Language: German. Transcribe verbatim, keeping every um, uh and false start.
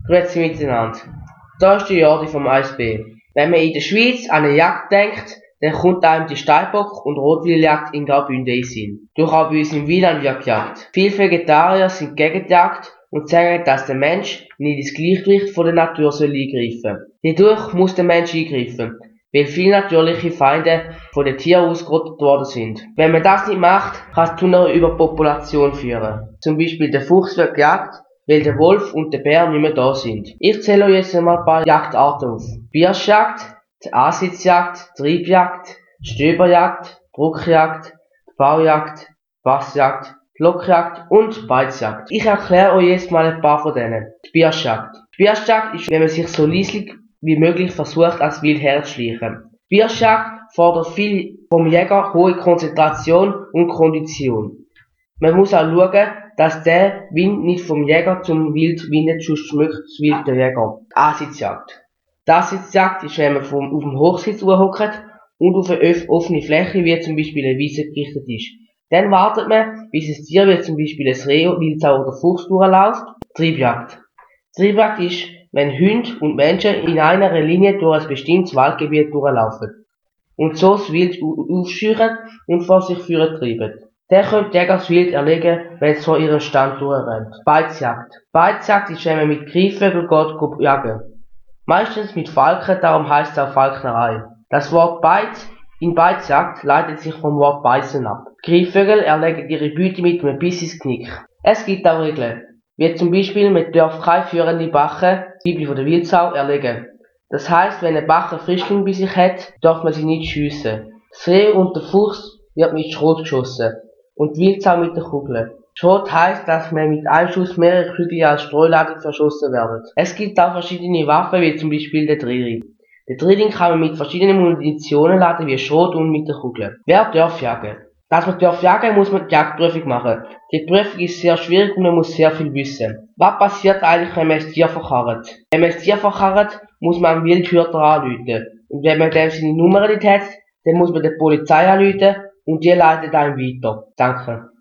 Grüezi miteinander. Da ist der Jordi vom A S B. Wenn man in der Schweiz an eine Jagd denkt, dann kommt einem die Steinbock- und Rotwildjagd in Graubünden in den Sinn. Doch auch bei uns im Wieland wird gejagt. Viele Vegetarier sind gegen die Jagd und sagen, dass der Mensch nicht ins Gleichgewicht von der Natur soll eingreifen. Hierdurch muss der Mensch eingreifen, weil viele natürliche Feinde von den Tieren ausgerottet worden sind. Wenn man das nicht macht, kann es zu einer Überpopulation führen. Zum Beispiel der Fuchs wird gejagt, weil der Wolf und der Bär nicht mehr da sind. Ich zähle euch jetzt einmal ein paar Jagdarten auf. Birschjagd, die Ansitzjagd, Triebjagd, Stöberjagd, Druckjagd, Baujagd, Bassjagd, Lockjagd und Beizjagd. Ich erkläre euch jetzt mal ein paar von denen. Die Birschjagd. Die Birschjagd ist, wenn man sich so leislich wie möglich versucht, als Wild herzuschleichen. Die Birschjagd fordert viel vom Jäger, hohe Konzentration und Kondition. Man muss auch schauen, dass der Wind nicht vom Jäger zum Wild windet, sonst schmückt das Wild der Jäger. Die Ansitzjagd. Die Ansitzjagd ist, wenn man vom, auf dem Hochsitz hockt und auf eine offene Fläche, wie zum Beispiel eine Wiese gerichtet ist. Dann wartet man, bis ein Tier, wie zum Beispiel ein Reh, Wildsau oder Fuchs durchläuft. Triebjagd. Triebjagd ist, wenn Hunde und Menschen in einer Linie durch ein bestimmtes Waldgebiet durchlaufen und so das Wild aufscheuchen und vor sich führen treiben. Der könnte die Jäger das Wild erlegen, wenn es vor ihrem Stand durchrennt. Beizjagd. Beizjagd ist, wenn man mit Greifvögeln geht, geht jagen. Meistens mit Falken, darum heisst es auch Falknerei. Das Wort Beiz in Beizjagd leitet sich vom Wort beißen ab. Greifvögel erlegen ihre Beute mit einem Biss ins Knick. Es gibt auch Regeln, wie zum Beispiel, man darf keine führende Bache, Bibel von der Wildsau, erlegen. Das heisst, wenn eine Bache Frischling bei sich hat, darf man sie nicht schiessen. Das Reh und der Fuchs wird mit Schrot geschossen und die Wildsau mit der Kugel. Schrot heisst, dass man mit einem Schuss mehrere Kügel als Streuladung verschossen werden. Es gibt auch verschiedene Waffen, wie zum Beispiel der Drilling. Den Drilling kann man mit verschiedenen Munitionen laden, wie Schrot und mit der Kugel. Wer darf jagen? Dass man darf jagen, muss man die Jagdprüfung machen. Die Prüfung ist sehr schwierig und man muss sehr viel wissen. Was passiert eigentlich, wenn man ein Tier verkarrt? Wenn man ein Tier verkarrt, muss man einen Wildhüter anrufen. Und wenn man dem seine Nummer nicht hat, dann muss man die Polizei anrufen und die leitet einem weiter. Danke.